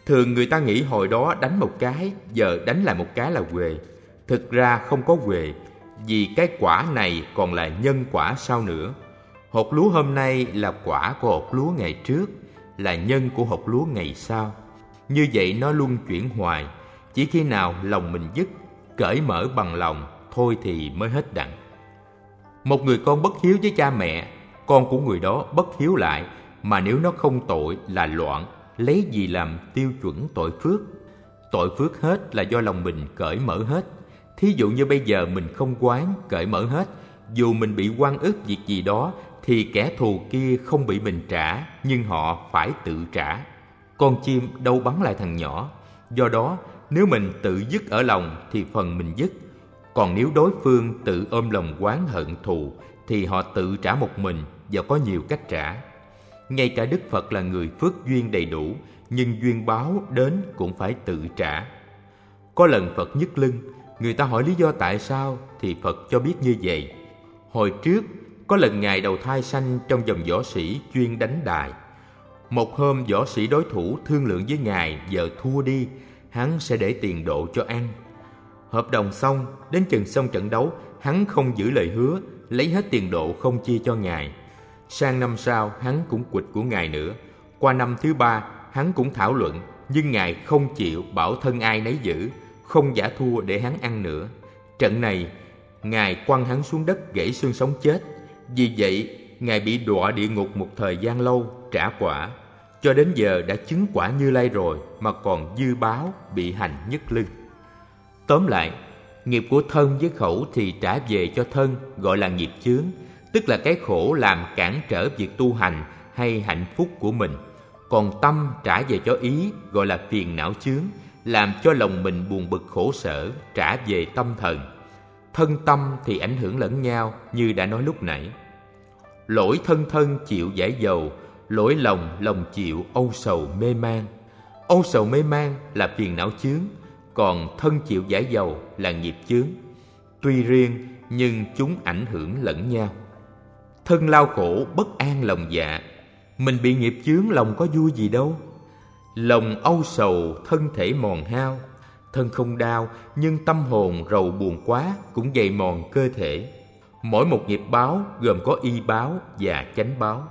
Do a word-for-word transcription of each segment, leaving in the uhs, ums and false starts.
Thường người ta nghĩ hồi đó đánh một cái, giờ đánh lại một cái là huề. Thực ra không có huề, vì cái quả này còn là nhân quả sau nữa. Hột lúa hôm nay là quả của hột lúa ngày trước, là nhân của hột lúa ngày sau. Như vậy nó luân chuyển hoài. Chỉ khi nào lòng mình dứt, cởi mở bằng lòng, thôi thì mới hết đặng. Một người con bất hiếu với cha mẹ, con của người đó bất hiếu lại, mà nếu nó không tội là loạn, lấy gì làm tiêu chuẩn tội phước? Tội phước hết là do lòng mình cởi mở hết. Thí dụ như bây giờ mình không quán, cởi mở hết, dù mình bị oan ức việc gì đó, thì kẻ thù kia không bị mình trả, nhưng họ phải tự trả. Con chim đâu bắn lại thằng nhỏ. Do đó, nếu mình tự dứt ở lòng thì phần mình dứt. Còn nếu đối phương tự ôm lòng oán hận thù, thì họ tự trả một mình, và có nhiều cách trả. Ngay cả Đức Phật là người phước duyên đầy đủ, nhưng duyên báo đến cũng phải tự trả. Có lần Phật nhức lưng, người ta hỏi lý do tại sao, thì Phật cho biết như vậy. Hồi trước, có lần Ngài đầu thai sanh trong dòng võ sĩ chuyên đánh đài. Một hôm võ sĩ đối thủ thương lượng với Ngài, giờ thua đi, hắn sẽ để tiền độ cho ăn. Hợp đồng xong, đến chừng xong trận đấu, hắn không giữ lời hứa, lấy hết tiền độ không chia cho Ngài. Sang năm sau, hắn cũng quỵt của Ngài nữa. Qua năm thứ ba, hắn cũng thảo luận, nhưng Ngài không chịu, bảo thân ai nấy giữ, không giả thua để hắn ăn nữa. Trận này, Ngài quăng hắn xuống đất gãy xương sống chết. Vì vậy, Ngài bị đọa địa ngục một thời gian lâu, trả quả. Cho đến giờ đã chứng quả Như Lai rồi, mà còn dư báo, bị hành nhức lưng. Tóm lại, nghiệp của thân với khẩu thì trả về cho thân, gọi là nghiệp chướng, tức là cái khổ làm cản trở việc tu hành hay hạnh phúc của mình. Còn tâm trả về cho ý, gọi là phiền não chướng, làm cho lòng mình buồn bực khổ sở, trả về tâm thần. Thân tâm thì ảnh hưởng lẫn nhau, như đã nói lúc nãy. Lỗi thân thân chịu giải dầu, lỗi lòng lòng chịu âu sầu mê man. Âu sầu mê man là phiền não chướng, còn thân chịu giải dầu là nghiệp chướng. Tuy riêng nhưng chúng ảnh hưởng lẫn nhau. Thân lao khổ bất an lòng dạ, mình bị nghiệp chướng lòng có vui gì đâu. Lòng âu sầu thân thể mòn hao, thân không đau nhưng tâm hồn rầu buồn quá cũng dày mòn cơ thể. Mỗi một nghiệp báo gồm có y báo và chánh báo.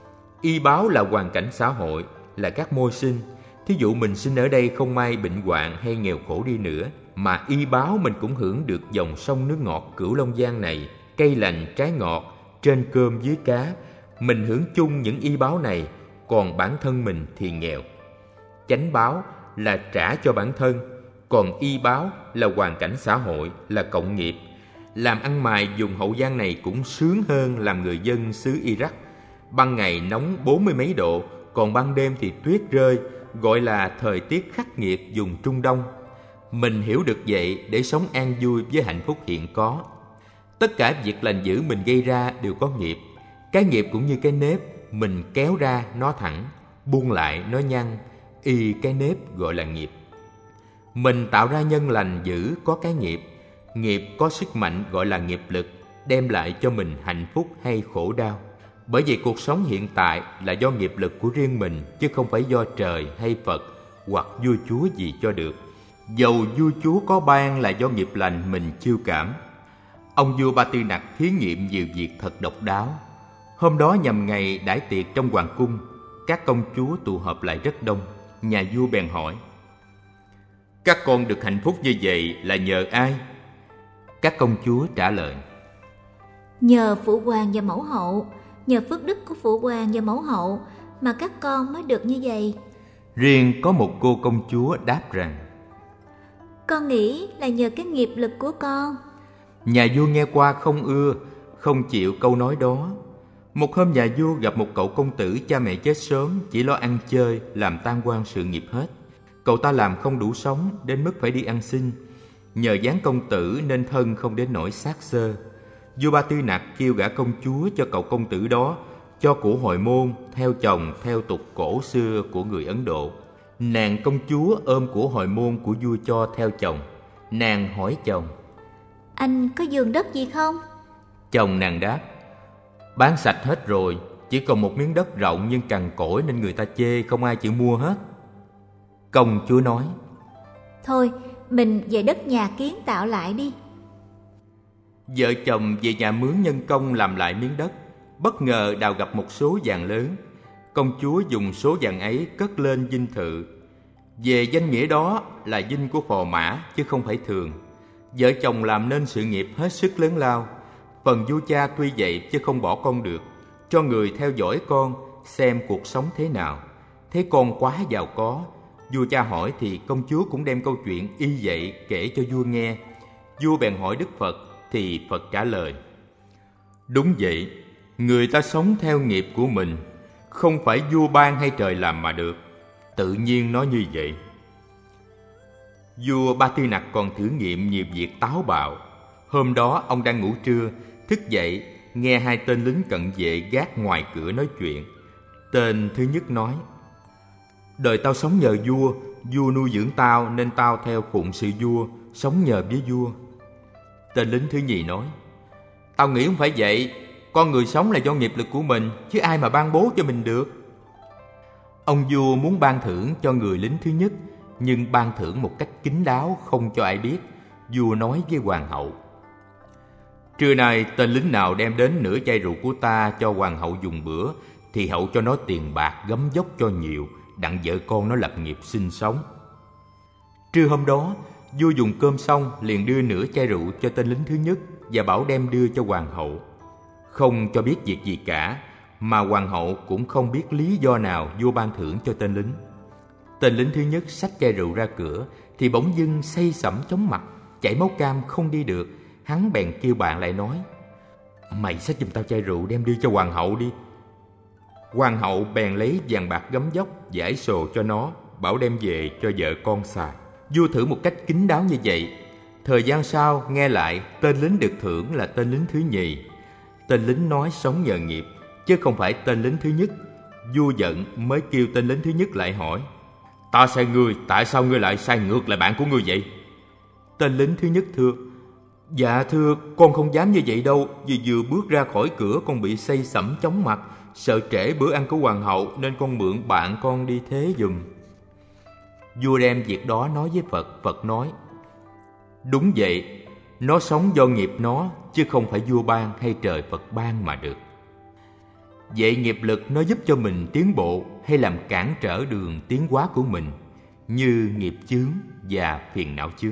Y báo là hoàn cảnh xã hội, là các môi sinh. Thí dụ mình sinh ở đây không may bệnh hoạn hay nghèo khổ đi nữa, mà y báo mình cũng hưởng được dòng sông nước ngọt Cửu Long Giang này, cây lành trái ngọt, trên cơm dưới cá. Mình hưởng chung những y báo này, còn bản thân mình thì nghèo. Chánh báo là trả cho bản thân, còn y báo là hoàn cảnh xã hội, là cộng nghiệp. Làm ăn mài vùng Hậu Giang này cũng sướng hơn làm người dân xứ Iraq. Ban ngày nóng bốn mươi mấy độ, còn ban đêm thì tuyết rơi, gọi là thời tiết khắc nghiệt vùng Trung Đông. Mình hiểu được vậy để sống an vui với hạnh phúc hiện có. Tất cả việc lành dữ mình gây ra đều có nghiệp. Cái nghiệp cũng như cái nếp, mình kéo ra nó thẳng, buông lại nó nhăn, y cái nếp gọi là nghiệp. Mình tạo ra nhân lành dữ có cái nghiệp. Nghiệp có sức mạnh gọi là nghiệp lực, đem lại cho mình hạnh phúc hay khổ đau. Bởi vì cuộc sống hiện tại là do nghiệp lực của riêng mình, chứ không phải do trời hay Phật hoặc vua chúa gì cho được. Dầu vua chúa có ban là do nghiệp lành mình chiêu cảm. Ông vua Ba Tư Nặc thí nghiệm nhiều việc thật độc đáo. Hôm đó nhằm ngày đãi tiệc trong hoàng cung, các công chúa tụ họp lại rất đông. Nhà vua bèn hỏi: các con được hạnh phúc như vậy là nhờ ai? Các công chúa trả lời: nhờ phụ hoàng và mẫu hậu, nhờ phước đức của phụ hoàng và mẫu hậu mà các con mới được như vậy. Riêng có một cô công chúa đáp rằng: con nghĩ là nhờ cái nghiệp lực của con. Nhà vua nghe qua không ưa, không chịu câu nói đó. Một hôm nhà vua gặp một cậu công tử cha mẹ chết sớm, chỉ lo ăn chơi, làm tan quan sự nghiệp hết. Cậu ta làm không đủ sống, đến mức phải đi ăn xin. Nhờ dáng công tử nên thân không đến nỗi xác xơ. Vua Ba Tư Nặc kêu gả công chúa cho cậu công tử đó, cho của hồi môn, theo chồng, theo tục cổ xưa của người Ấn Độ. Nàng công chúa ôm của hồi môn của vua cho theo chồng. Nàng hỏi chồng: anh có vườn đất gì không? Chồng nàng đáp: bán sạch hết rồi, chỉ còn một miếng đất rộng nhưng cằn cỗi nên người ta chê, không ai chịu mua hết. Công chúa nói: Thôi, mình về đất nhà kiến tạo lại đi. Vợ chồng về nhà mướn nhân công làm lại miếng đất. Bất ngờ đào gặp một số vàng lớn. Công chúa dùng số vàng ấy cất lên dinh thự. Về danh nghĩa đó là dinh của phò mã chứ không phải thường. Vợ chồng làm nên sự nghiệp hết sức lớn lao. Phần vua cha tuy vậy chứ không bỏ con được, cho người theo dõi con xem cuộc sống thế nào. Thấy con quá giàu có, vua cha hỏi thì công chúa cũng đem câu chuyện y vậy kể cho vua nghe. Vua bèn hỏi Đức Phật thì Phật trả lời: Đúng vậy, người ta sống theo nghiệp của mình, không phải vua ban hay trời làm mà được, tự nhiên nó như vậy. Vua Ba Tư Nặc còn thử nghiệm nhiều việc táo bạo. Hôm đó ông đang ngủ trưa, thức dậy nghe hai tên lính cận vệ gác ngoài cửa nói chuyện. Tên thứ nhất nói: Đời tao sống nhờ vua, vua nuôi dưỡng tao nên tao theo phụng sự vua, sống nhờ với vua. Tên lính thứ nhì nói: Tao nghĩ không phải vậy, con người sống là do nghiệp lực của mình, chứ ai mà ban bố cho mình được. Ông vua muốn ban thưởng cho người lính thứ nhất, nhưng ban thưởng một cách kín đáo không cho ai biết. Vua nói với hoàng hậu: Trưa nay tên lính nào đem đến nửa chai rượu của ta cho hoàng hậu dùng bữa, thì hậu cho nó tiền bạc gấm dốc cho nhiều, đặng vợ con nó lập nghiệp sinh sống. Trưa hôm đó, vua dùng cơm xong liền đưa nửa chai rượu cho tên lính thứ nhất và bảo đem đưa cho hoàng hậu. Không cho biết việc gì cả, mà hoàng hậu cũng không biết lý do nào vua ban thưởng cho tên lính. Tên lính thứ nhất xách chai rượu ra cửa thì bỗng dưng say sẩm chóng mặt, chảy máu cam không đi được. Hắn bèn kêu bạn lại nói: Mày xách giùm tao chai rượu đem đưa cho hoàng hậu đi. Hoàng hậu bèn lấy vàng bạc gấm dốc giải sồ cho nó, bảo đem về cho vợ con xài. Vua thử một cách kín đáo như vậy. Thời gian sau nghe lại tên lính được thưởng là tên lính thứ nhì. Tên lính nói sống nhờ nghiệp chứ không phải tên lính thứ nhất. Vua giận mới kêu tên lính thứ nhất lại hỏi: Ta sai ngươi, tại sao ngươi lại sai ngược lại bạn của ngươi vậy? Tên lính thứ nhất thưa: Dạ thưa, con không dám như vậy đâu, vì vừa bước ra khỏi cửa con bị say sẩm chóng mặt, sợ trễ bữa ăn của hoàng hậu nên con mượn bạn con đi thế giùm. Vua đem việc đó nói với Phật. Phật nói: Đúng vậy, nó sống do nghiệp nó chứ không phải vua ban hay trời Phật ban mà được. Vậy nghiệp lực nó giúp cho mình tiến bộ hay làm cản trở đường tiến hóa của mình, như nghiệp chướng và phiền não chướng.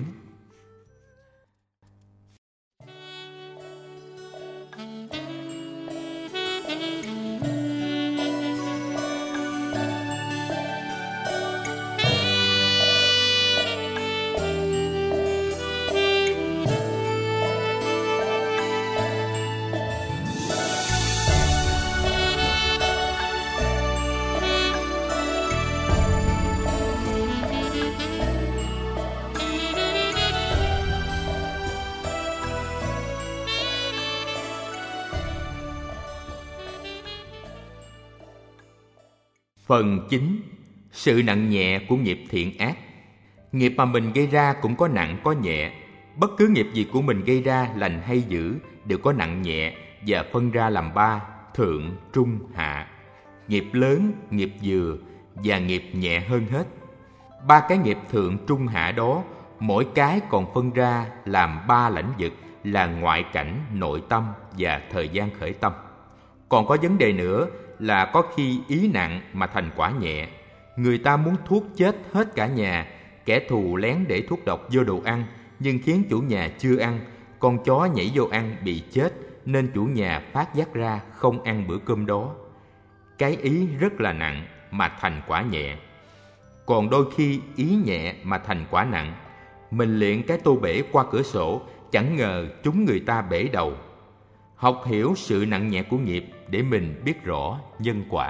Phần chín. Sự nặng nhẹ của nghiệp thiện ác. Nghiệp mà mình gây ra cũng có nặng có nhẹ. Bất cứ nghiệp gì của mình gây ra, lành hay dữ, đều có nặng nhẹ và phân ra làm ba: thượng, trung, hạ. Nghiệp lớn, nghiệp vừa và nghiệp nhẹ hơn hết. Ba cái nghiệp thượng, trung, hạ đó, mỗi cái còn phân ra làm ba lãnh vực là ngoại cảnh, nội tâm và thời gian khởi tâm. Còn có vấn đề nữa là có khi ý nặng mà thành quả nhẹ. Người ta muốn thuốc chết hết cả nhà, kẻ thù lén để thuốc độc vô đồ ăn nhưng khiến chủ nhà chưa ăn, con chó nhảy vô ăn bị chết nên chủ nhà phát giác ra không ăn bữa cơm đó. Cái ý rất là nặng mà thành quả nhẹ. Còn đôi khi ý nhẹ mà thành quả nặng. Mình liệng cái tô bể qua cửa sổ, chẳng ngờ trúng người ta bể đầu. Học hiểu sự nặng nhẹ của nghiệp để mình biết rõ nhân quả.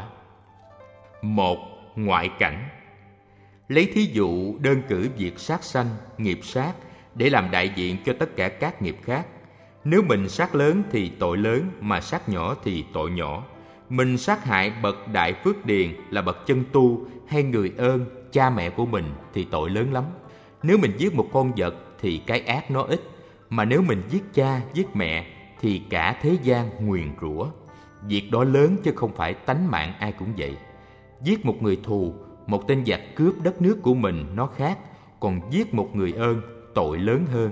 Một. Ngoại cảnh. Lấy thí dụ đơn cử việc sát sanh, nghiệp sát để làm đại diện cho tất cả các nghiệp khác. Nếu mình sát lớn thì tội lớn, mà sát nhỏ thì tội nhỏ. Mình sát hại bậc đại phước điền là bậc chân tu hay người ơn, cha mẹ của mình thì tội lớn lắm. Nếu mình giết một con vật thì cái ác nó ít, mà nếu mình giết cha, giết mẹ thì cả thế gian nguyền rủa. Việc đó lớn chứ không phải tánh mạng ai cũng vậy. Giết một người thù, một tên giặc cướp đất nước của mình nó khác, còn giết một người ơn tội lớn hơn.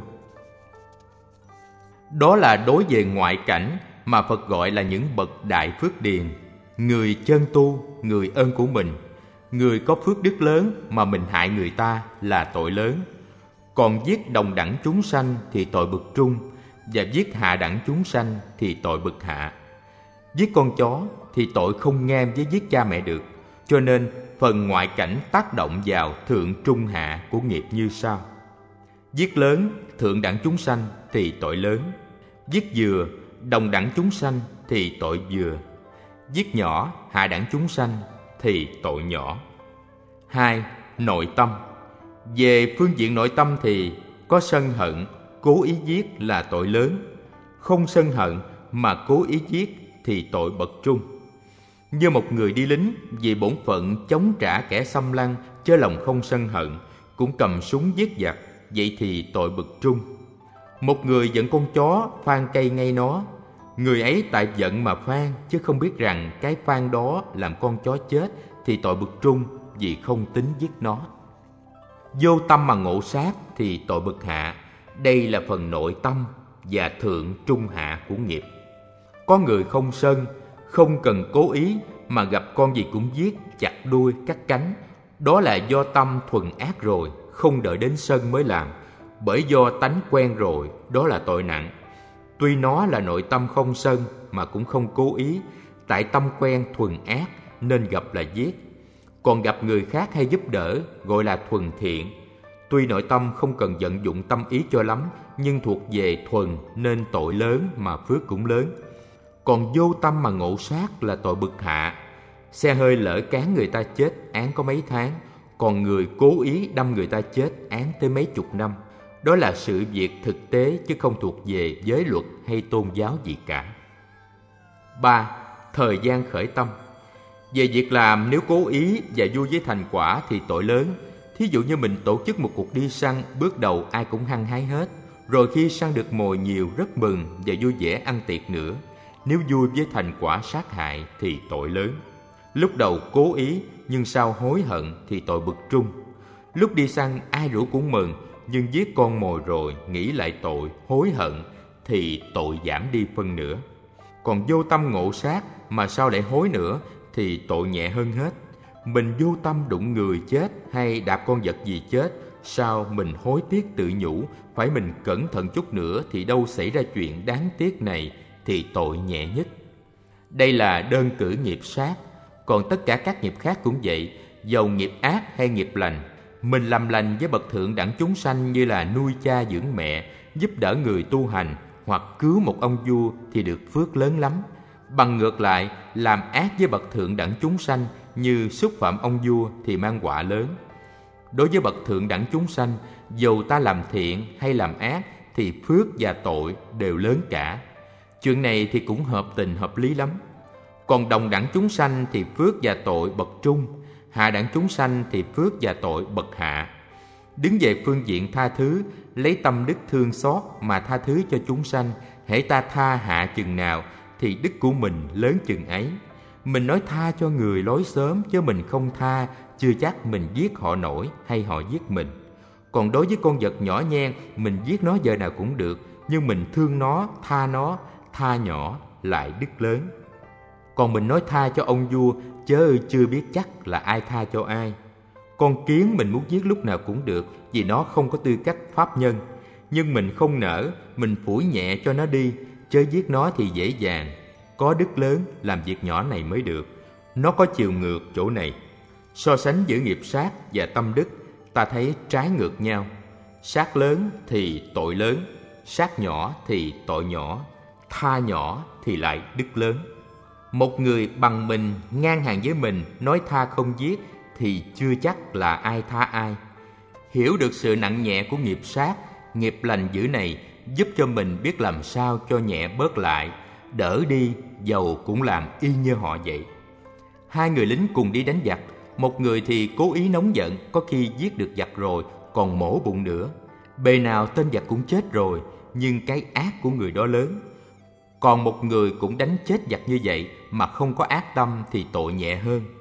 Đó là đối về ngoại cảnh mà Phật gọi là những bậc đại phước điền, người chân tu, người ơn của mình. Người có phước đức lớn mà mình hại người ta là tội lớn. Còn giết đồng đẳng chúng sanh thì tội bậc trung, và giết hạ đẳng chúng sanh thì tội bậc hạ. Giết con chó thì tội không ngang với giết cha mẹ được. Cho nên phần ngoại cảnh tác động vào thượng trung hạ của nghiệp như sau. Giết lớn, thượng đẳng chúng sanh thì tội lớn. Giết vừa, đồng đẳng chúng sanh thì tội vừa. Giết nhỏ, hạ đẳng chúng sanh thì tội nhỏ. Hai, nội tâm. Về phương diện nội tâm thì có sân hận, cố ý giết là tội lớn. Không sân hận mà cố ý giết thì tội bậc trung. Như một người đi lính vì bổn phận chống trả kẻ xâm lăng, chớ lòng không sân hận, cũng cầm súng giết giặc, vậy thì tội bậc trung. Một người giận con chó phan cây ngay nó, người ấy tại giận mà phan, chứ không biết rằng cái phan đó làm con chó chết thì tội bậc trung, vì không tính giết nó. Vô tâm mà ngộ sát thì tội bậc hạ. Đây là phần nội tâm và thượng trung hạ của nghiệp. Có người không sân, không cần cố ý, mà gặp con gì cũng giết, chặt đuôi, cắt cánh. Đó là do tâm thuần ác rồi, không đợi đến sân mới làm. Bởi do tánh quen rồi, đó là tội nặng. Tuy nó là nội tâm không sân mà cũng không cố ý, tại tâm quen thuần ác nên gặp là giết. Còn gặp người khác hay giúp đỡ gọi là thuần thiện. Tuy nội tâm không cần vận dụng tâm ý cho lắm, nhưng thuộc về thuần nên tội lớn mà phước cũng lớn. Còn vô tâm mà ngộ sát là tội bậc hạ. Xe hơi lỡ cán người ta chết án có mấy tháng, còn người cố ý đâm người ta chết án tới mấy chục năm. Đó là sự việc thực tế chứ không thuộc về giới luật hay tôn giáo gì cả. Ba. Thời gian khởi tâm. Về việc làm nếu cố ý và vui với thành quả thì tội lớn. Thí dụ như mình tổ chức một cuộc đi săn, bước đầu ai cũng hăng hái hết, rồi khi săn được mồi nhiều rất mừng và vui vẻ ăn tiệc nữa. Nếu vui với thành quả sát hại thì tội lớn. Lúc đầu cố ý nhưng sau hối hận thì tội bậc trung. Lúc đi săn ai rủ cũng mừng, nhưng giết con mồi rồi nghĩ lại tội, hối hận thì tội giảm đi phân nửa. Còn vô tâm ngộ sát mà sau lại hối nữa thì tội nhẹ hơn hết. Mình vô tâm đụng người chết hay đạp con vật gì chết, sao mình hối tiếc tự nhủ, phải mình cẩn thận chút nữa thì đâu xảy ra chuyện đáng tiếc này, thì tội nhẹ nhất. Đây là đơn cử nghiệp sát. Còn tất cả các nghiệp khác cũng vậy, dầu nghiệp ác hay nghiệp lành. Mình làm lành với bậc thượng đẳng chúng sanh như là nuôi cha dưỡng mẹ, giúp đỡ người tu hành hoặc cứu một ông vua thì được phước lớn lắm. Bằng ngược lại, làm ác với bậc thượng đẳng chúng sanh như xúc phạm ông vua thì mang họa lớn. Đối với bậc thượng đẳng chúng sanh, dầu ta làm thiện hay làm ác thì phước và tội đều lớn cả. Chuyện này thì cũng hợp tình hợp lý lắm. Còn đồng đẳng chúng sanh thì phước và tội bậc trung, hạ đẳng chúng sanh thì phước và tội bậc hạ. Đứng về phương diện tha thứ, lấy tâm đức thương xót mà tha thứ cho chúng sanh, hễ ta tha hạ chừng nào thì đức của mình lớn chừng ấy. Mình nói tha cho người lối xóm, chứ mình không tha, chưa chắc mình giết họ nổi hay họ giết mình. Còn đối với con vật nhỏ nhen, mình giết nó giờ nào cũng được, nhưng mình thương nó, tha nó, tha nhỏ lại đức lớn. Còn mình nói tha cho ông vua, chớ chưa biết chắc là ai tha cho ai. Con kiến mình muốn giết lúc nào cũng được, vì nó không có tư cách pháp nhân. Nhưng mình không nỡ, mình phủi nhẹ cho nó đi, chớ giết nó thì dễ dàng. Có đức lớn làm việc nhỏ này mới được. Nó có chiều ngược chỗ này. So sánh giữa nghiệp sát và tâm đức, ta thấy trái ngược nhau. Sát lớn thì tội lớn, sát nhỏ thì tội nhỏ, tha nhỏ thì lại đức lớn. Một người bằng mình, ngang hàng với mình, nói tha không giết thì chưa chắc là ai tha ai. Hiểu được sự nặng nhẹ của nghiệp sát, nghiệp lành dữ này giúp cho mình biết làm sao cho nhẹ bớt lại, đỡ đi dầu cũng làm y như họ vậy. Hai người lính cùng đi đánh giặc, một người thì cố ý nóng giận, có khi giết được giặc rồi còn mổ bụng nữa. Bề nào tên giặc cũng chết rồi, nhưng cái ác của người đó lớn. Còn một người cũng đánh chết giặc như vậy mà không có ác tâm thì tội nhẹ hơn.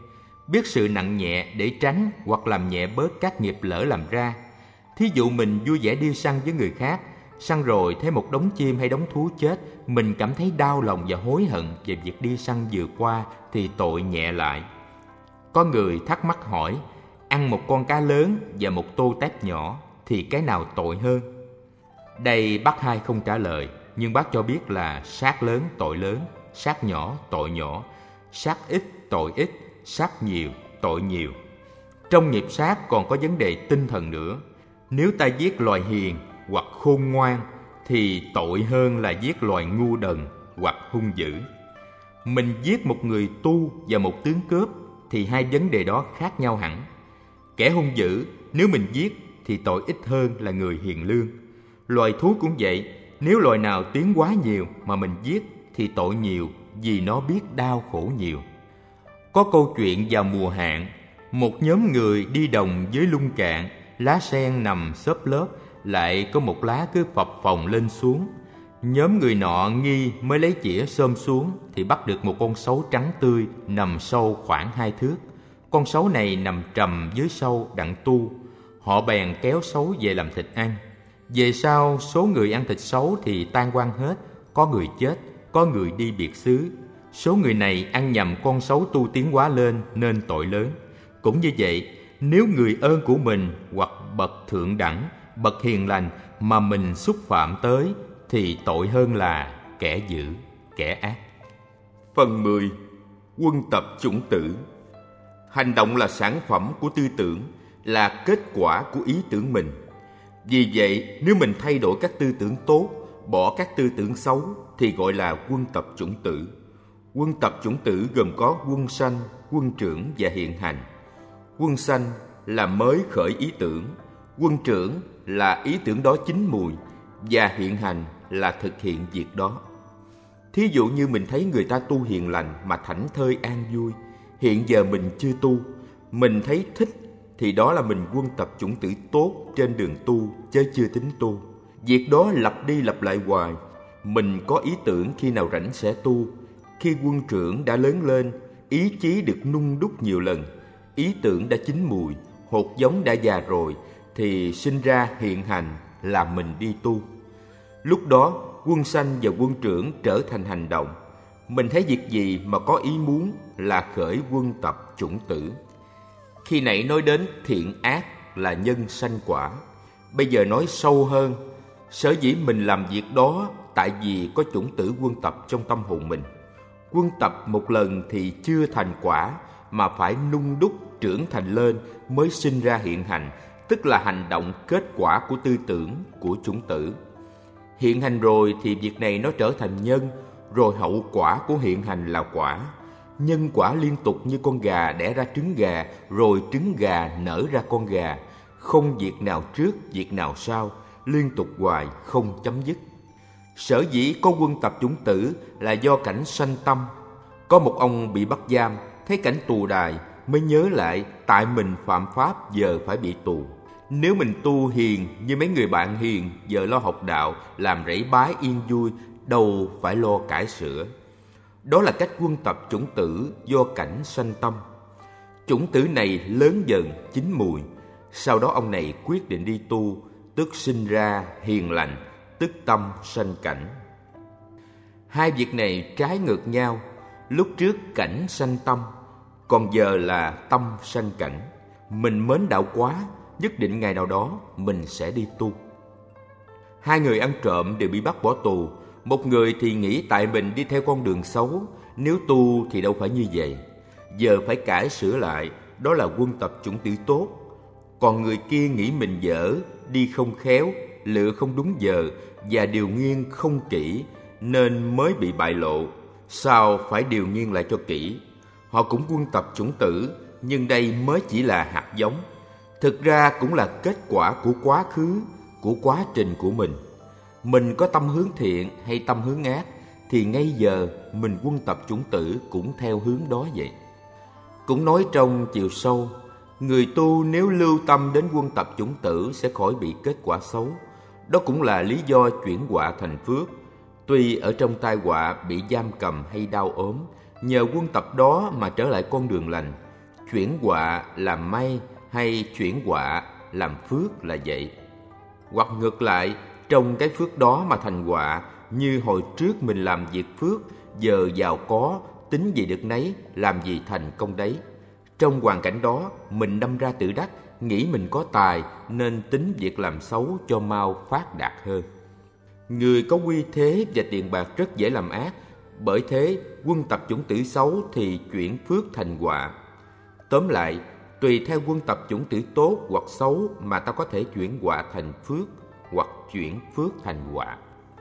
biết sự nặng nhẹ để tránh hoặc làm nhẹ bớt các nghiệp lỡ làm ra. Thí dụ mình vui vẻ đi săn với người khác, săn rồi thấy một đống chim hay đống thú chết, mình cảm thấy đau lòng và hối hận về việc đi săn vừa qua thì tội nhẹ lại. Có người thắc mắc hỏi, ăn một con cá lớn và một tô tép nhỏ thì cái nào tội hơn? Đây bác Hai không trả lời, nhưng bác cho biết là sát lớn tội lớn, sát nhỏ tội nhỏ, sát ít tội ít, sát nhiều tội nhiều. Trong nghiệp sát còn có vấn đề tinh thần nữa. Nếu ta giết loài hiền hoặc khôn ngoan thì tội hơn là giết loài ngu đần hoặc hung dữ. Mình giết một người tu và một tướng cướp thì hai vấn đề đó khác nhau hẳn. Kẻ hung dữ nếu mình giết thì tội ít hơn là người hiền lương. Loài thú cũng vậy, nếu loài nào tiến quá nhiều mà mình giết thì tội nhiều vì nó biết đau khổ nhiều. Có câu chuyện vào mùa hạn, một nhóm người đi đồng với lung cạn, lá sen nằm xốp lớp, lại có một lá cứ phập phồng lên xuống. Nhóm người nọ nghi mới lấy chĩa xôm xuống thì bắt được một con sấu trắng tươi nằm sâu khoảng hai thước. Con sấu này nằm trầm dưới sâu đặng tu. Họ bèn kéo sấu về làm thịt ăn. Về sau, số người ăn thịt sấu thì tan quang hết, có người chết, có người đi biệt xứ. Số người này ăn nhầm con sấu tu tiến quá lên nên tội lớn. Cũng như vậy, nếu người ơn của mình hoặc bậc thượng đẳng, bậc hiền lành mà mình xúc phạm tới thì tội hơn là kẻ dữ, kẻ ác. Phần mười. Quân tập chủng tử. Hành động là sản phẩm của tư tưởng, là kết quả của ý tưởng mình. Vì vậy, nếu mình thay đổi các tư tưởng tốt, bỏ các tư tưởng xấu thì gọi là quân tập chủng tử. Quân tập chủng tử gồm có quân sanh, quân trưởng và hiện hành. Quân sanh là mới khởi ý tưởng, quân trưởng là ý tưởng đó chín mùi, và hiện hành là thực hiện việc đó. Thí dụ như mình thấy người ta tu hiền lành mà thảnh thơi an vui, hiện giờ mình chưa tu, mình thấy thích thì đó là mình quân tập chủng tử tốt trên đường tu chứ chưa tính tu. Việc đó lặp đi lặp lại hoài. Mình có ý tưởng khi nào rảnh sẽ tu. Khi quân trưởng đã lớn lên, ý chí được nung đúc nhiều lần, ý tưởng đã chín mùi, hột giống đã già rồi thì sinh ra hiện hành là mình đi tu. Lúc đó quân sanh và quân trưởng trở thành hành động. Mình thấy việc gì mà có ý muốn là khởi quân tập chủng tử. Khi nãy nói đến thiện ác là nhân sanh quả. Bây giờ nói sâu hơn, sở dĩ mình làm việc đó tại vì có chủng tử quân tập trong tâm hồn mình. Quân tập một lần thì chưa thành quả, mà phải nung đúc trưởng thành lên mới sinh ra hiện hành, tức là hành động kết quả của tư tưởng, của chủng tử. Hiện hành rồi thì việc này nó trở thành nhân, rồi hậu quả của hiện hành là quả. Nhân quả liên tục như con gà đẻ ra trứng gà, rồi trứng gà nở ra con gà. Không việc nào trước, việc nào sau, liên tục hoài, không chấm dứt. Sở dĩ có quân tập chủng tử là do cảnh sanh tâm. Có một ông bị bắt giam, thấy cảnh tù đài, mới nhớ lại tại mình phạm pháp giờ phải bị tù. Nếu mình tu hiền như mấy người bạn hiền, giờ lo học đạo, làm rẫy bái yên vui, đâu phải lo cải sửa. Đó là cách quân tập chủng tử do cảnh sanh tâm. Chủng tử này lớn dần, chín mùi. Sau đó ông này quyết định đi tu, tức sinh ra hiền lành, tức tâm sanh cảnh. Hai việc này trái ngược nhau. Lúc trước cảnh sanh tâm, còn giờ là tâm sanh cảnh. Mình mến đạo quá, nhất định ngày nào đó mình sẽ đi tu. Hai người ăn trộm đều bị bắt bỏ tù. Một người thì nghĩ tại mình đi theo con đường xấu, nếu tu thì đâu phải như vậy. Giờ phải cải sửa lại, đó là quân tập chủng tử tốt. Còn người kia nghĩ mình dở, đi không khéo, lựa không đúng giờ và điều nghiên không kỹ nên mới bị bại lộ. Sao phải điều nghiên lại cho kỹ? Họ cũng quân tập chủng tử, nhưng đây mới chỉ là hạt giống. Thực ra cũng là kết quả của quá khứ, của quá trình của mình. Mình có tâm hướng thiện hay tâm hướng ác thì ngay giờ mình quân tập chủng tử cũng theo hướng đó vậy. Cũng nói trong chiều sâu, người tu nếu lưu tâm đến quân tập chủng tử sẽ khỏi bị kết quả xấu. Đó cũng là lý do chuyển họa thành phước. Tuy ở trong tai họa bị giam cầm hay đau ốm, nhờ quân tập đó mà trở lại con đường lành. chuyển họa làm may hay chuyển họa làm phước là vậy. Hoặc ngược lại, trong cái phước đó mà thành họa, như hồi trước mình làm việc phước, giờ giàu có, tính gì được nấy, làm gì thành công đấy. Trong hoàn cảnh đó, mình đâm ra tự đắc, nghĩ mình có tài nên tính việc làm xấu cho mau phát đạt hơn. Người có uy thế và tiền bạc rất dễ làm ác, bởi thế quân tập chủng tử xấu thì chuyển phước thành họa. Tóm lại, tùy theo quân tập chủng tử tốt hoặc xấu mà ta có thể chuyển họa thành phước hoặc chuyển phước thành họa.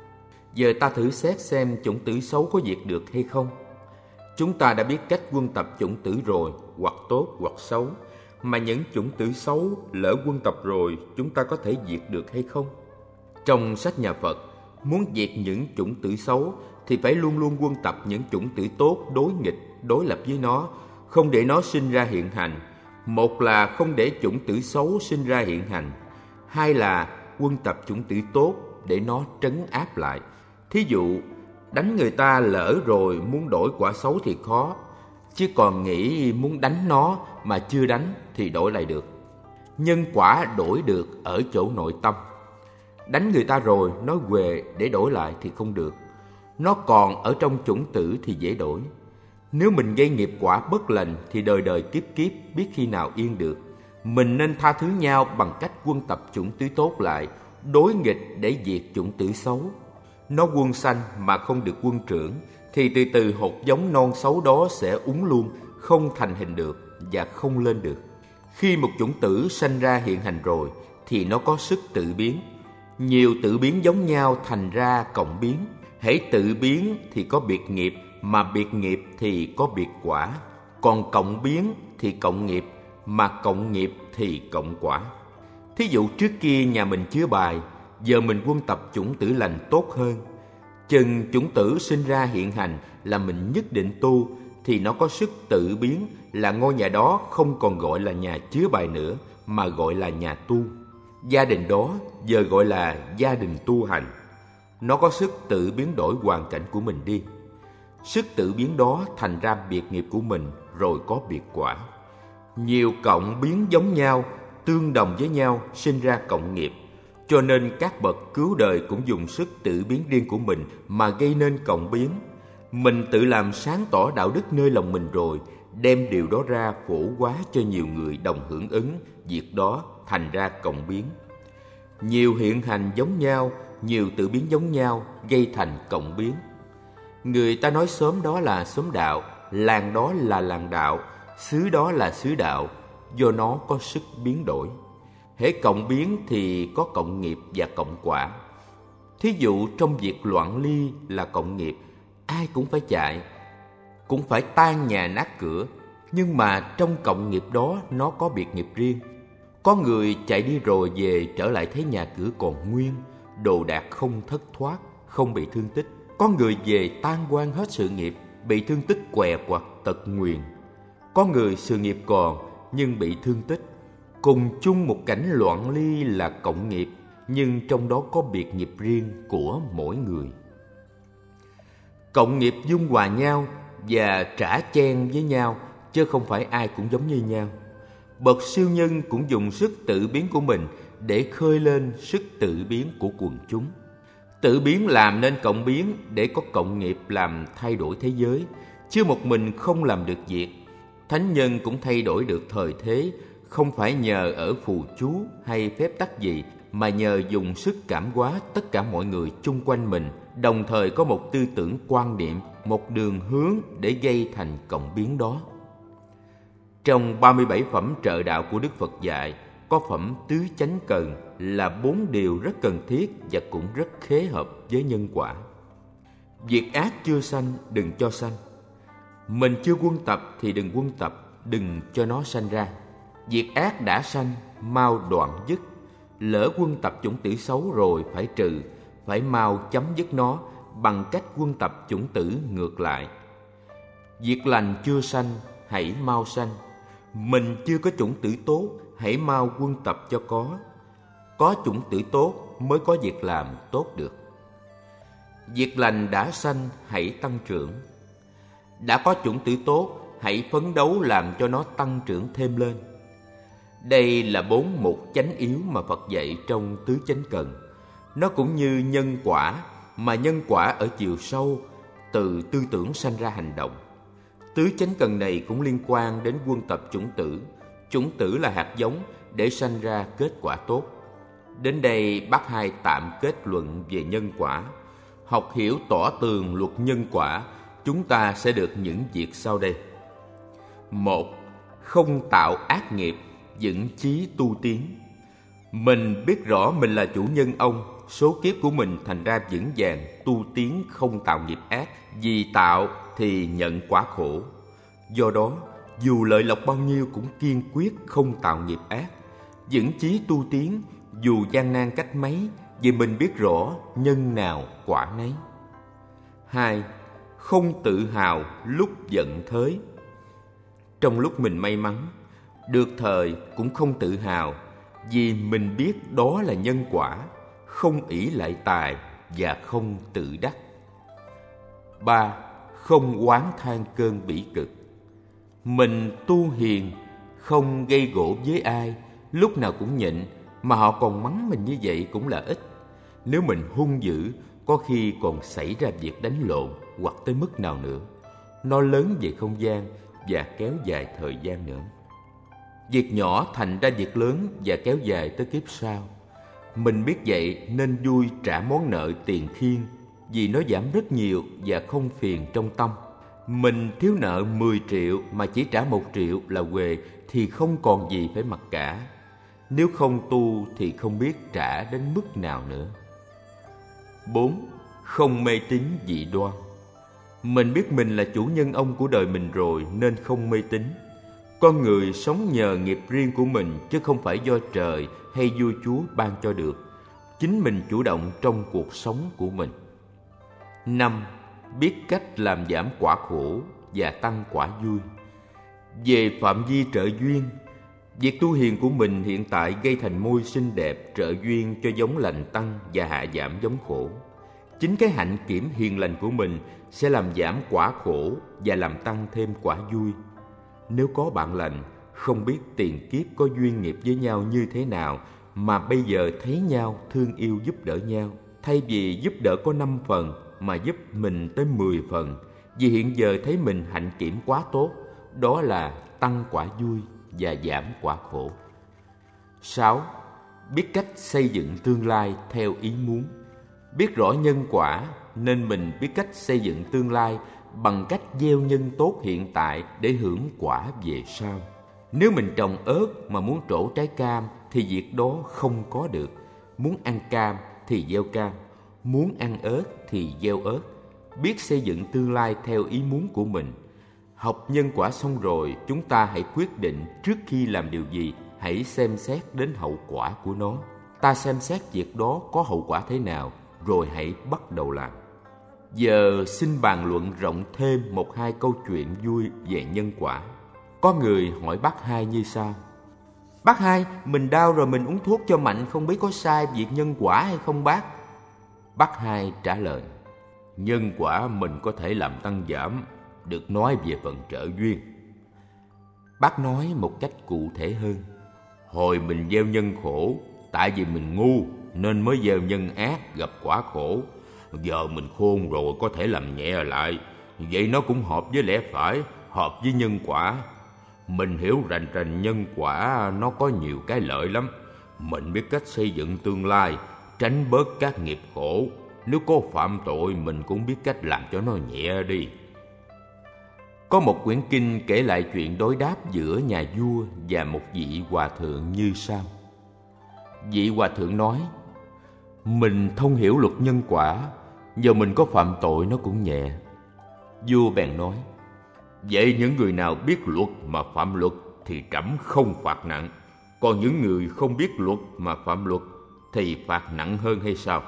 Giờ ta thử xét xem chủng tử xấu có diệt được hay không. Chúng ta đã biết cách quân tập chủng tử rồi, hoặc tốt hoặc xấu, mà những chủng tử xấu lỡ quân tập rồi chúng ta có thể diệt được hay không? Trong sách nhà Phật, muốn diệt những chủng tử xấu thì phải luôn luôn quân tập những chủng tử tốt đối nghịch, đối lập với nó, không để nó sinh ra hiện hành. Một là không để chủng tử xấu sinh ra hiện hành, hai là quân tập chủng tử tốt để nó trấn áp lại. Thí dụ, đánh người ta lỡ rồi muốn đổi quả xấu thì khó, chứ còn nghĩ muốn đánh nó mà chưa đánh thì đổi lại được. Nhân quả đổi được ở chỗ nội tâm. Đánh người ta rồi nói huề để đổi lại thì không được. Nó còn ở trong chủng tử thì dễ đổi. Nếu mình gây nghiệp quả bất lành thì đời đời kiếp kiếp biết khi nào yên được. Mình nên tha thứ nhau bằng cách quân tập chủng tử tốt lại, đối nghịch để diệt chủng tử xấu. Nó quân sanh mà không được quân trưởng thì từ từ hột giống non xấu đó sẽ úng luôn, không thành hình được và không lên được. Khi một chủng tử sanh ra hiện hành rồi thì nó có sức tự biến. Nhiều tự biến giống nhau thành ra cộng biến. Hễ tự biến thì có biệt nghiệp, mà biệt nghiệp thì có biệt quả. Còn cộng biến thì cộng nghiệp, mà cộng nghiệp thì cộng quả. Thí dụ trước kia nhà mình chứa bài, giờ mình quân tập chủng tử lành tốt hơn. Chừng chủng tử sinh ra hiện hành là mình nhất định tu, thì nó có sức tự biến, là ngôi nhà đó không còn gọi là nhà chứa bài nữa, mà gọi là nhà tu. Gia đình đó giờ gọi là gia đình tu hành. Nó có sức tự biến đổi hoàn cảnh của mình đi. Sức tự biến đó thành ra biệt nghiệp của mình, rồi có biệt quả. Nhiều cộng biến giống nhau, tương đồng với nhau, sinh ra cộng nghiệp. Cho nên các bậc cứu đời cũng dùng sức tự biến riêng của mình mà gây nên cộng biến. Mình tự làm sáng tỏ đạo đức nơi lòng mình rồi, đem điều đó ra phổ hóa cho nhiều người đồng hưởng ứng, việc đó thành ra cộng biến. Nhiều hiện hành giống nhau, nhiều tự biến giống nhau, gây thành cộng biến. Người ta nói xóm đó là xóm đạo, làng đó là làng đạo, xứ đó là xứ đạo, do nó có sức biến đổi. Hễ cộng biến thì có cộng nghiệp và cộng quả. Thí dụ trong việc loạn ly là cộng nghiệp, ai cũng phải chạy, cũng phải tan nhà nát cửa, nhưng mà trong cộng nghiệp đó nó có biệt nghiệp riêng. Có người chạy đi rồi về trở lại thấy nhà cửa còn nguyên, đồ đạc không thất thoát, không bị thương tích. Có người về tan quan hết sự nghiệp, bị thương tích què quặt tật nguyền. Có người sự nghiệp còn nhưng bị thương tích. Cùng chung một cảnh loạn ly là cộng nghiệp, nhưng trong đó có biệt nghiệp riêng của mỗi người. Cộng nghiệp dung hòa nhau và trả chen với nhau, chứ không phải ai cũng giống như nhau. Bậc siêu nhân cũng dùng sức tự biến của mình để khơi lên sức tự biến của quần chúng. Tự biến làm nên cộng biến để có cộng nghiệp làm thay đổi thế giới, chứ một mình không làm được việc. Thánh nhân cũng thay đổi được thời thế, không phải nhờ ở phù chú hay phép tắc gì, mà nhờ dùng sức cảm hóa tất cả mọi người chung quanh mình, đồng thời có một tư tưởng quan niệm, một đường hướng để gây thành cộng biến đó. Trong ba mươi bảy phẩm trợ đạo của Đức Phật dạy, có phẩm tứ chánh cần là bốn điều rất cần thiết và cũng rất khế hợp với nhân quả. Việc ác chưa sanh, đừng cho sanh. Mình chưa quân tập thì đừng quân tập, đừng cho nó sanh ra. Việc ác đã sanh, mau đoạn dứt. Lỡ quân tập chủng tử xấu rồi phải trừ, phải mau chấm dứt nó bằng cách quân tập chủng tử ngược lại. Việc lành chưa sanh, hãy mau sanh. Mình chưa có chủng tử tốt, hãy mau quân tập cho có. Có chủng tử tốt mới có việc làm tốt được. Việc lành đã sanh, hãy tăng trưởng. Đã có chủng tử tốt, hãy phấn đấu làm cho nó tăng trưởng thêm lên. Đây là bốn mục chánh yếu mà Phật dạy trong tứ chánh cần. Nó cũng như nhân quả, mà nhân quả ở chiều sâu, từ tư tưởng sanh ra hành động. Tứ chánh cần này cũng liên quan đến quân tập chủng tử. Chủng tử là hạt giống để sanh ra kết quả tốt. Đến đây bác Hai tạm kết luận về nhân quả. Học hiểu tỏ tường luật nhân quả, chúng ta sẽ được những việc sau đây. Một, không tạo ác nghiệp, vững chí tu tiến. Mình biết rõ mình là chủ nhân ông, số kiếp của mình thành ra vững vàng, tu tiến không tạo nghiệp ác. Vì tạo thì nhận quả khổ. Do đó, dù lợi lộc bao nhiêu cũng kiên quyết không tạo nghiệp ác. Vững chí tu tiến, dù gian nan cách mấy, vì mình biết rõ nhân nào quả nấy. Hai, không tự hào lúc giận thới. Trong lúc mình may mắn, được thời cũng không tự hào, vì mình biết đó là nhân quả, không ỷ lại tài và không tự đắc. Ba, không oán than cơn bỉ cực. Mình tu hiền, không gây gổ với ai, lúc nào cũng nhịn, mà họ còn mắng mình như vậy cũng là ít. Nếu mình hung dữ, có khi còn xảy ra việc đánh lộn hoặc tới mức nào nữa. Nó lớn về không gian và kéo dài thời gian nữa. Việc nhỏ thành ra việc lớn và kéo dài tới kiếp sau. Mình biết vậy nên vui trả món nợ tiền khiên, vì nó giảm rất nhiều và không phiền trong tâm. Mình thiếu nợ mười triệu mà chỉ trả một triệu là huề thì không còn gì phải mặc cả. Nếu không tu thì không biết trả đến mức nào nữa. Bốn, không mê tín dị đoan. Mình biết mình là chủ nhân ông của đời mình rồi nên không mê tín. Con người sống nhờ nghiệp riêng của mình chứ không phải do trời hay vua chúa ban cho được. Chính mình chủ động trong cuộc sống của mình. Năm, biết cách làm giảm quả khổ và tăng quả vui. Về phạm vi trợ duyên, việc tu hiền của mình hiện tại gây thành môi xinh đẹp trợ duyên cho giống lành tăng và hạ giảm giống khổ. Chính cái hạnh kiểm hiền lành của mình sẽ làm giảm quả khổ và làm tăng thêm quả vui. Nếu có bạn lành, không biết tiền kiếp có duyên nghiệp với nhau như thế nào mà bây giờ thấy nhau thương yêu giúp đỡ nhau, thay vì giúp đỡ có năm phần mà giúp mình tới mười phần, vì hiện giờ thấy mình hạnh kiểm quá tốt, đó là tăng quả vui và giảm quả khổ. Sáu, biết cách xây dựng tương lai theo ý muốn. Biết rõ nhân quả nên mình biết cách xây dựng tương lai bằng cách gieo nhân tốt hiện tại để hưởng quả về sau. Nếu mình trồng ớt mà muốn trổ trái cam thì việc đó không có được. Muốn ăn cam thì gieo cam, muốn ăn ớt thì gieo ớt. Biết xây dựng tương lai theo ý muốn của mình. Học nhân quả xong rồi, chúng ta hãy quyết định trước khi làm điều gì, hãy xem xét đến hậu quả của nó. Ta xem xét việc đó có hậu quả thế nào, rồi hãy bắt đầu làm. Giờ xin bàn luận rộng thêm một hai câu chuyện vui về nhân quả. Có người hỏi bác Hai như sau: Bác Hai, mình đau rồi mình uống thuốc cho mạnh, không biết có sai việc nhân quả hay không bác? Bác Hai trả lời: Nhân quả mình có thể làm tăng giảm, được nói về phần trợ duyên. Bác nói một cách cụ thể hơn: Hồi mình gieo nhân khổ, tại vì mình ngu nên mới gieo nhân ác gặp quả khổ. Giờ mình khôn rồi có thể làm nhẹ lại, vậy nó cũng hợp với lẽ phải, hợp với nhân quả. Mình hiểu rành rành nhân quả nó có nhiều cái lợi lắm. Mình biết cách xây dựng tương lai, tránh bớt các nghiệp khổ. Nếu có phạm tội mình cũng biết cách làm cho nó nhẹ đi. Có một quyển kinh kể lại chuyện đối đáp giữa nhà vua và một vị hòa thượng như sau. Vị hòa thượng nói: Mình thông hiểu luật nhân quả, giờ mình có phạm tội nó cũng nhẹ. Vua bèn nói: Vậy những người nào biết luật mà phạm luật thì trẫm không phạt nặng, còn những người không biết luật mà phạm luật thì phạt nặng hơn hay sao?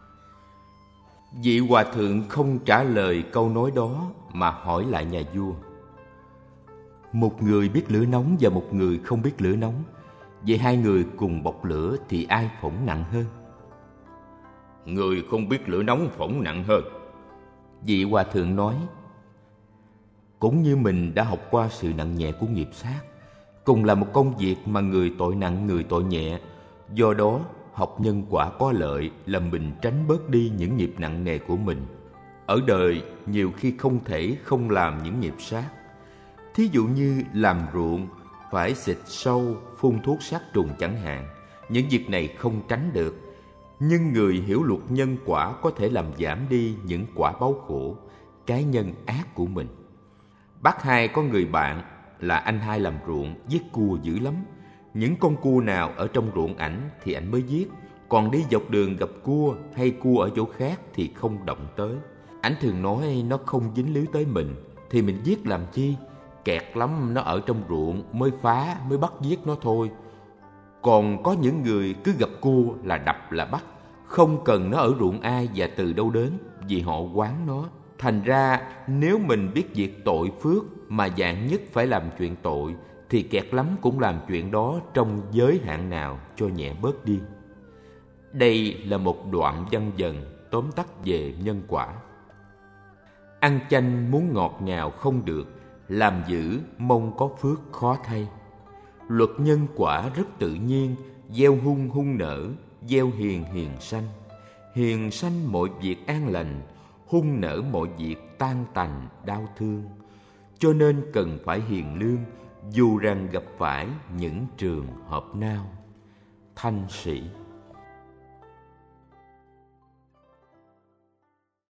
Vị hòa thượng không trả lời câu nói đó mà hỏi lại nhà vua: Một người biết lửa nóng và một người không biết lửa nóng, vậy hai người cùng bọc lửa thì ai phỏng nặng hơn? Người không biết lửa nóng phỏng nặng hơn. Vị hòa thượng nói: Cũng như mình đã học qua sự nặng nhẹ của nghiệp sát, cùng là một công việc mà người tội nặng người tội nhẹ. Do đó, học nhân quả có lợi là mình tránh bớt đi những nghiệp nặng nề của mình. Ở đời, nhiều khi không thể không làm những nghiệp sát. Thí dụ như làm ruộng, phải xịt sâu, phun thuốc sát trùng chẳng hạn. Những việc này không tránh được. Nhưng người hiểu luật nhân quả có thể làm giảm đi những quả báo khổ, cái nhân ác của mình. Bác Hai có người bạn là anh hai làm ruộng, giết cua dữ lắm. Những con cua nào ở trong ruộng ảnh thì ảnh mới giết, còn đi dọc đường gặp cua hay cua ở chỗ khác thì không động tới. Ảnh thường nói nó không dính líu tới mình thì mình giết làm chi, kẹt lắm nó ở trong ruộng mới phá, mới bắt giết nó thôi. Còn có những người cứ gặp cua là đập là bắt, không cần nó ở ruộng ai và từ đâu đến, vì họ quán nó. Thành ra nếu mình biết việc tội phước mà dạng nhất phải làm chuyện tội, thì kẹt lắm cũng làm chuyện đó trong giới hạn nào cho nhẹ bớt đi. Đây là một đoạn văn dần tóm tắt về nhân quả. Ăn chanh muốn ngọt ngào không được, làm dữ mong có phước khó thay. Luật nhân quả rất tự nhiên, gieo hung hung nở, gieo hiền hiền sanh. Hiền sanh mọi việc an lành, hung nở mọi việc tan tành đau thương. Cho nên cần phải hiền lương, dù rằng gặp phải những trường hợp nào. Thanh Sĩ.